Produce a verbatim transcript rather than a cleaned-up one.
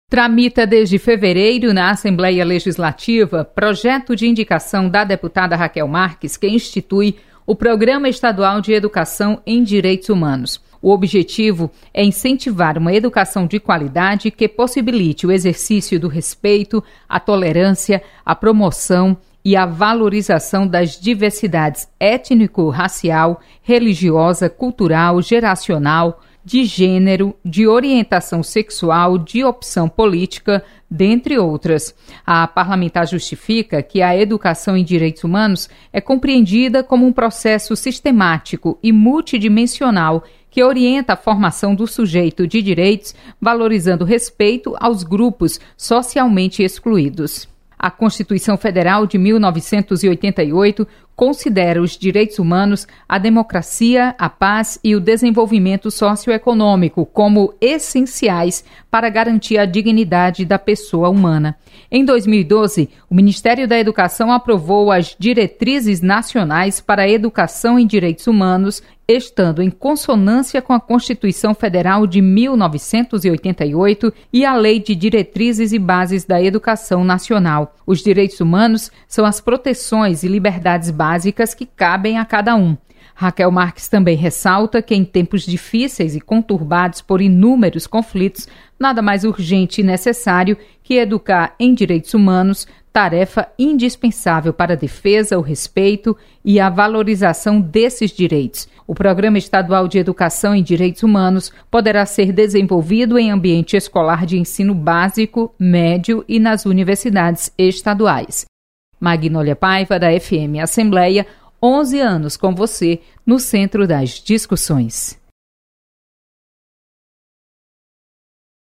Tramita desde fevereiro na Assembleia Legislativa projeto de indicação da deputada Raquel Marques, que institui o Programa Estadual de Educação em Direitos Humanos. O objetivo é incentivar uma educação de qualidade que possibilite o exercício do respeito, a tolerância, a promoção e a valorização das diversidades étnico-racial, religiosa, cultural, geracional, de gênero, de orientação sexual, de opção política, dentre outras. A parlamentar justifica que a educação em direitos humanos é compreendida como um processo sistemático e multidimensional que orienta a formação do sujeito de direitos, valorizando o respeito aos grupos socialmente excluídos. A Constituição Federal de mil novecentos e oitenta e oito considera os direitos humanos, a democracia, a paz e o desenvolvimento socioeconômico como essenciais para garantir a dignidade da pessoa humana. Em dois mil e doze, o Ministério da Educação aprovou as Diretrizes Nacionais para a Educação em Direitos Humanos, estando em consonância com a Constituição Federal de mil novecentos e oitenta e oito e a Lei de Diretrizes e Bases da Educação Nacional. Os direitos humanos são as proteções e liberdades básicas que cabem a cada um. Raquel Marques também ressalta que em tempos difíceis e conturbados por inúmeros conflitos, nada mais urgente e necessário que educar em direitos humanos, tarefa indispensável para a defesa, o respeito e a valorização desses direitos. O Programa Estadual de Educação em Direitos Humanos poderá ser desenvolvido em ambiente escolar de ensino básico, médio e nas universidades estaduais. Magnólia Paiva, da F M Assembleia, onze anos com você no centro das discussões.